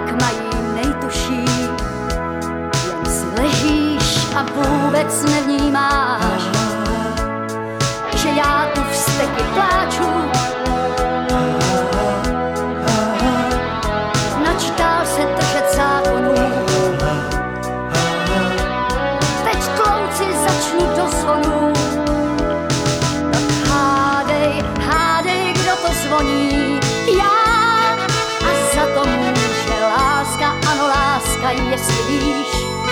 jak mají, nejtuší. Jen si ležíš a vůbec nevnímáš, že já tu vzteky pláču. Načítal se držet zákonů, teď tlouci začnu do zvonů. Hádej, kdo to zvoní, já. A za to může láska, ano láska, jestli víš.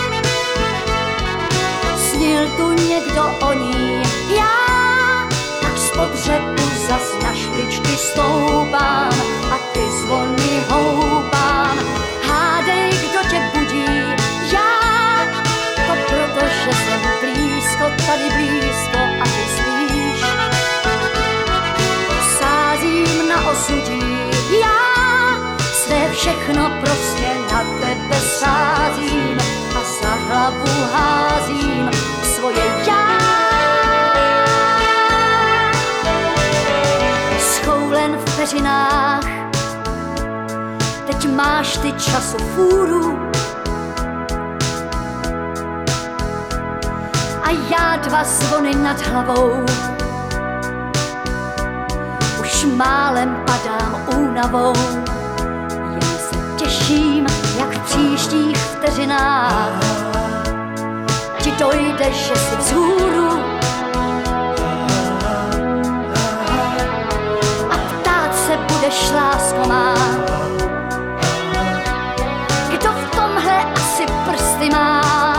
Snil tu někdo o ní, já. Tak z pohřebu zas na špičky stoupám a ty zvony houpám. Hádej, kdo tě budí, já. To proto, že jsem blízko, tady blízko a ty spíš. Sázím na osudí, já. Své všechno prostě na tebe sázím a za hlavu házím svoje já. Schoulen v peřinách, teď máš ty času fůru. A já 2 zvony nad hlavou, už málem padám únavou. Jen se těším, jak v příštích vteřinách ti dojde, že si vzhůru. A ptát se budeš, lásko má, kdo v tomhle asi prsty má.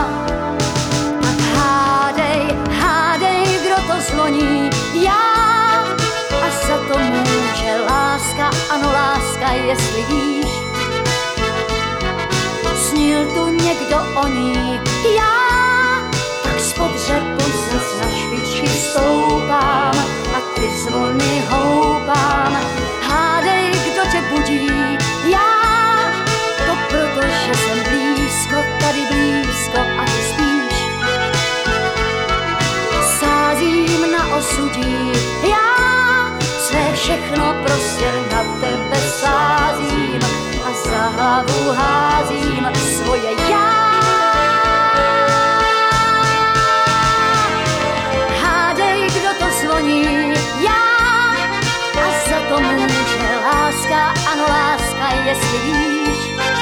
Zvoní, já. A za to může láska, ano láska, jestli víš. Snil tu někdo o ní, já. Tak z pohřebu zas na špičky stoupám a ty zvony houpám. Hádej, kdo tě budí, já. To proto, že jsem blízko, tady blízko a ty spíš. Sázím na osudí, já. Své všechno prostě na tebe sázím a za hlavu házím svoje já. Hádej, kdo to zvoní, já. A za to může láska, ano láska, jestli víš.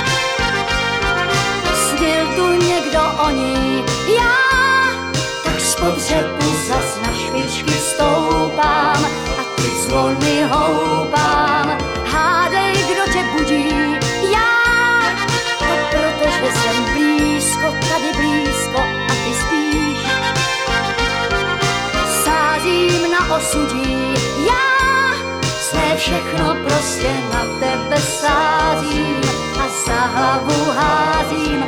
Snil tu někdo o ní, já. Z pohřebu zas na špičky stoupám a ty zvony houpám. Hádej, kdo tě budí, já. To proto, že jsem blízko, tady blízko a ty spíš. Sázím na osudí, já. Své všechno prostě na tebe sázím a za hlavu házím